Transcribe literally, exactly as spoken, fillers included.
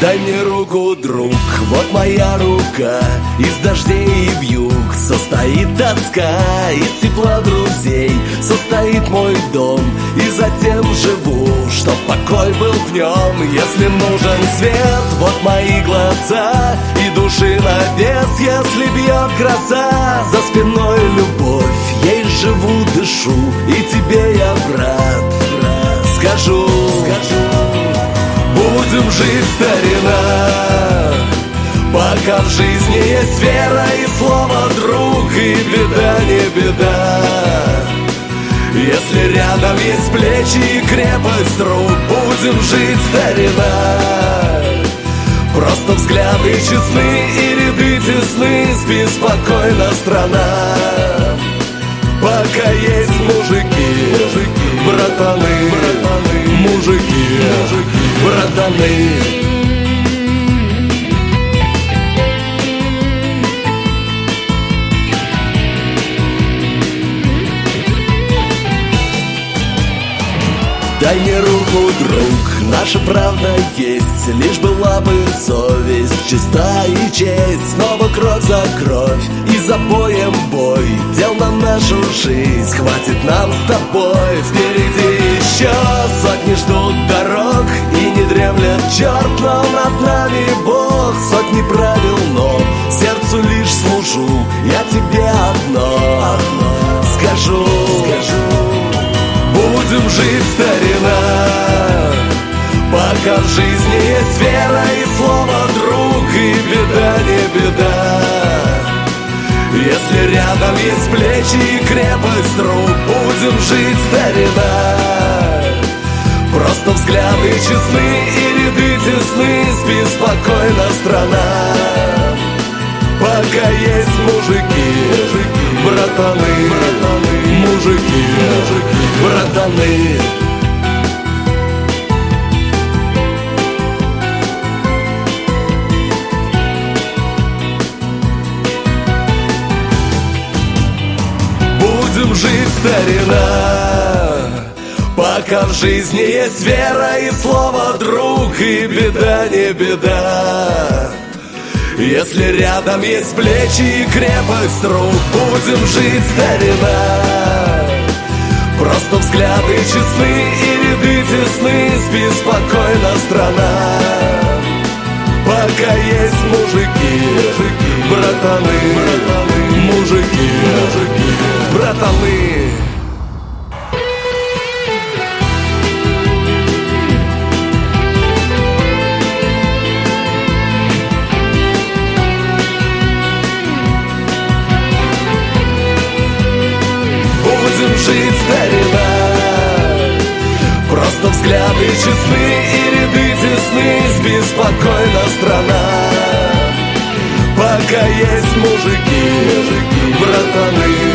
Дай мне руку, друг, вот моя рука. Из дождей и вьюг состоит тоска, из тепла друзей состоит мой дом. И затем живу, чтоб покой был в нем. Если нужен свет, вот мои глаза, и души на вес, если бьет гроза. За спиной любовь, ей живу, дышу, и тебе я брат, брат. Скажу, скажу, будем жить, старина, пока в жизни есть вера и слово друг, и беда не беда. Если рядом есть плечи и крепость рук, будем жить, старина. Просто взгляды честны и ряды тесны, спи спокойно, страна. Пока есть мужики, мужики, братаны, братаны, мужики, мужики, братаны. Дай мне руку, друг, наша правда есть, лишь была бы совесть чиста и честь. Снова кровь за кровь и за боем бой, дел на нашу жизнь хватит нам с тобой. Впереди еще сотни ждут дорог, и не дремлет черт, но над нами Бог. Сотни правил, но сердцу лишь служу, я тебе одно, одно скажу, скажу. Будем жить, старина, пока в жизни есть вера и слово друг, и беда не беда. Если рядом есть плечи и крепость рук, будем жить, старина. Просто взгляды честны и ряды тесны, спи спокойно, страна. Пока есть мужики, мужики, братаны, братаны, мужики, мужики, братаны. Будем жить, старина, пока в жизни есть вера и слово друг, и беда не беда. Если рядом есть плечи и крепость рук, будем жить, старина. Просто взгляды честны и ряды тесны, спи спокойно, страна. Пока есть мужики, мужики, братаны, братаны, мужики, мужики, братаны. Будем жить, старина, просто взгляды честны и ряды тесны, спи спокойно, страна. Пока есть мужики, мужики, братаны.